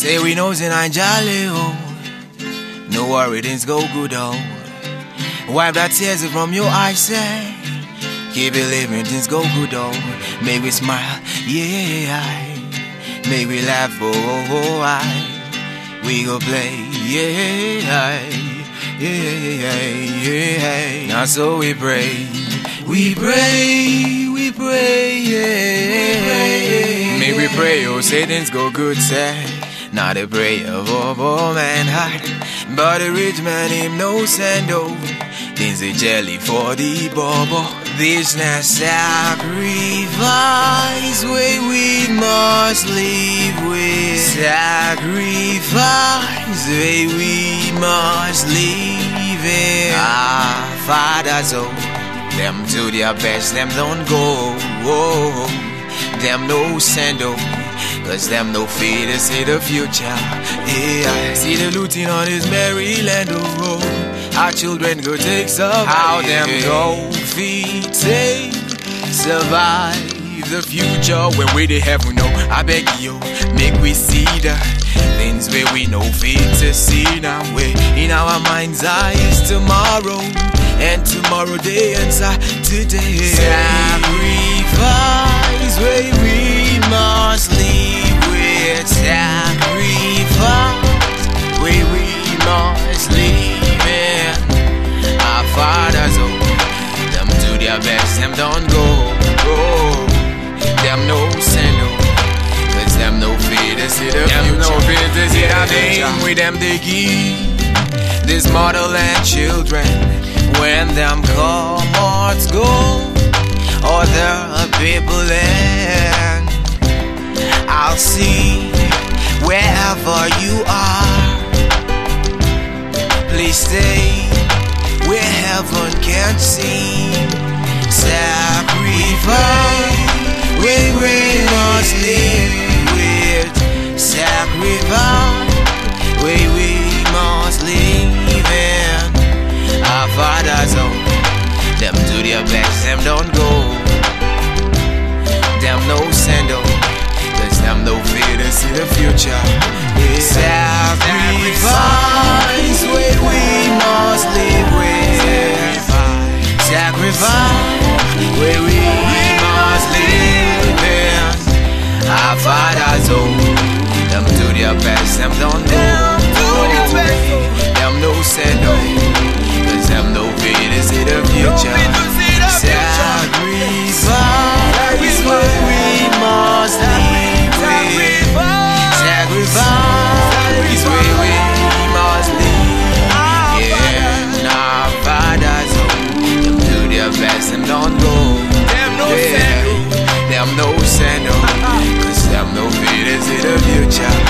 Say we knows in Anjali, oh. No worry, things go good, oh. Wipe that tears from your eyes, say. Keep it living, things go good, oh. Make we smile, yeah. Make we laugh, oh, we go play, yeah. Now so we pray, yeah. May we pray, oh, say things go good, say. Not a prayer of all man heart, but a rich man him no send, oh. Things a jelly for the bobo. This not sacrifice way we must live with. Sacrifice way we must live in. Ah, fathers, oh, them do their best, them don't go. Oh, them no send, oh, cause them no fear to see the future. Yeah, I see the looting on this Maryland, oh. Our children go take some. How them go feet take survive the future when we the heaven know. I beg you, make we see the things where we know fit to see now. Way in our mind's eye is tomorrow, and tomorrow day inside today. Sacrifice where we must live with. Sacrifice where we must live. Our fathers, oh, them do their best, them don't go. Them no send, oh, cause them no fear to see the future. Them no fear to see the future. With them they give this motherland children. When them comforts go, other people land. I'll see wherever you are. Please stay where heaven can't see. Sacrifice we must live with. Sacrifice we must live in. Our fathers, oh, them do their best, them don't go. Them no send, oh, cause them no fear to see the future. Yeah. Sacrifice we must live with. Sacrifice where we must live in. Our fathers, oh, them do their best, them don't know. Them no send, oh, cause them no fear to see the future. Sacrifice where we must live with. Sacrifice where we must live. Yeah, our fathers, oh, them do their best, them don't go. Them no send, them no send, oh, cause them no fear to see the future.